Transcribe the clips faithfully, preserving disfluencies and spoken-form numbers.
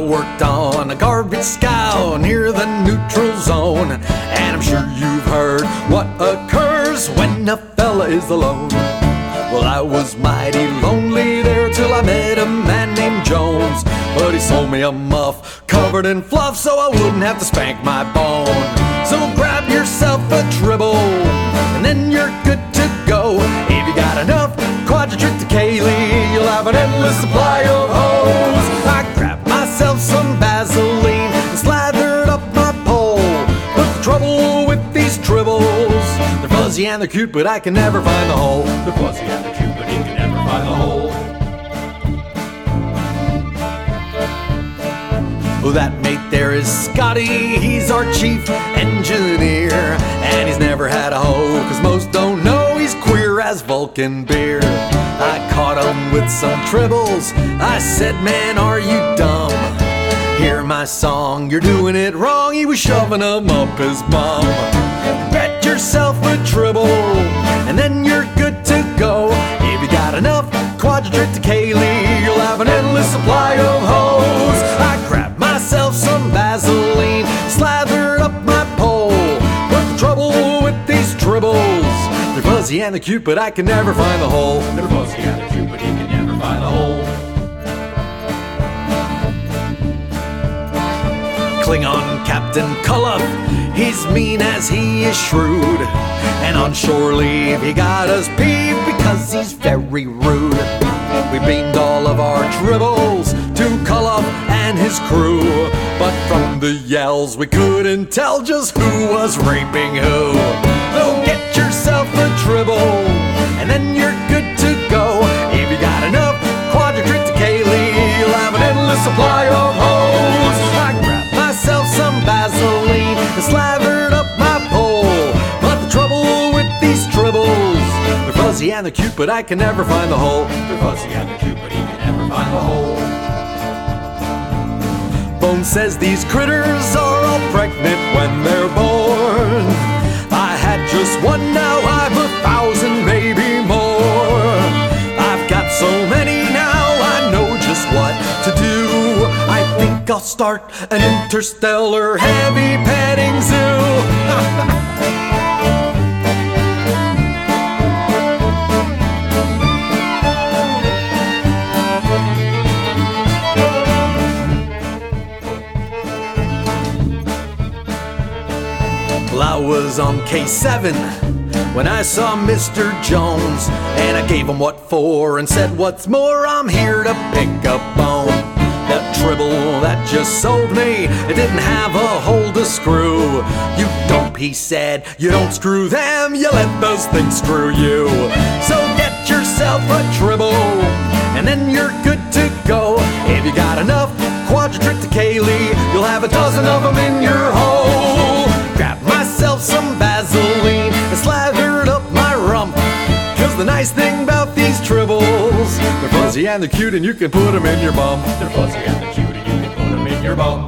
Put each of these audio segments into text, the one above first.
worked on a garbage scow near the neutral zone, and I'm sure you've heard what occurs when a fella is alone. Well, I was mighty lonely there till I met a man named Jones, but he sold me a muff covered in fluff so I wouldn't have to spank my bone. So grab yourself a tribble and then you're good to go. If you got enough quadritriticale, you'll have an endless supply of hose. I grabbed myself some Vaseline and slathered up my pole. But the trouble with these tribbles, they're fuzzy and they're cute, but I can never find the hole. They're fuzzy and they're cute, but you can never find the hole. Well, that mate there is Scotty, he's our chief engineer, and he's never had a hoe, cause most don't know he's queer as Vulcan beer. I caught him with some tribbles, I said, man, are you dumb? Hear my song, you're doing it wrong. He was shoving them up his bum. Bet yourself a tribble, and then you're good to go. If you got enough quadritriticale, you'll have an endless supply of hoes. I grabbed myself some Vaseline, slathered up my pole. But the trouble with these tribbles, they're fuzzy and they're cute, but I can never find the hole. They're fuzzy and they're cute, but you can never find the hole. Klingon Captain Koloth, he's mean as he is shrewd, and on shore leave he got us peeved because he's very rude. We beamed all of our tribbles to Koloth and his crew, but from the yells we couldn't tell just who was raping who. So get yourself a tribble, and then you're good to go. If you got enough quadritriticale, you'll have an endless supply of hoes. I grabbed myself some Vaseline and slathered up my pole. But the trouble with these tribbles, they're fuzzy and they're cute, but I can never find the hole. They're fuzzy and they're cute, but you can never find the hole. Bones says these critters are all pregnant when they're born. I had just one, now I've a thousand, maybe more. I've got so many now, I know just what to do. I think I'll start an interstellar heavy petting zoo. Well, I was on K seven when I saw Mister Jones, and I gave him what for and said, what's more, I'm here to pick a bone. That tribble that just sold me, it didn't have a hole to screw. You dope, he said, you don't screw them, you let those things screw you. So get yourself a tribble, and then you're good to go. If you got enough quadritriticale, you'll have a dozen of them in your hole. Grab myself some Vaseline and slathered up my rump, cause the nice thing about these tribbles, they're fuzzy and they're cute and you can put them in your bum. They're fuzzy and they're cute and you can put them in your bum.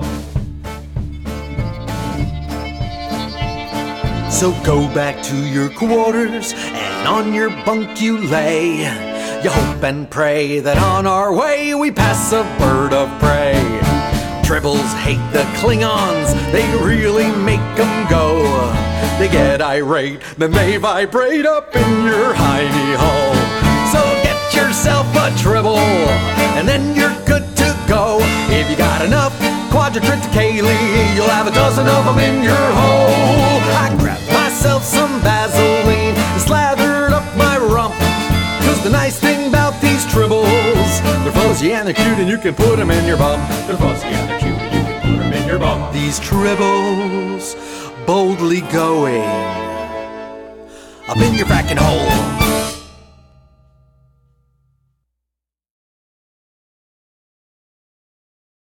So go back to your quarters and on your bunk you lay. You hope and pray that on our way we pass a bird of prey. Tribbles hate the Klingons, they really make them go. They get irate, then they vibrate up in your hiney hole. So get yourself a tribble, and then you're good to go. If you got enough quadritriticale, you'll have a dozen of them in your hole. I grabbed myself some Vaseline and slathered up my rump, cause the nice thing about these tribbles, they're fuzzy and they're cute and you can put them in your bum. They're fuzzy and they're cute and you can put them in your bum. These tribbles boldly going up in your fracking hole.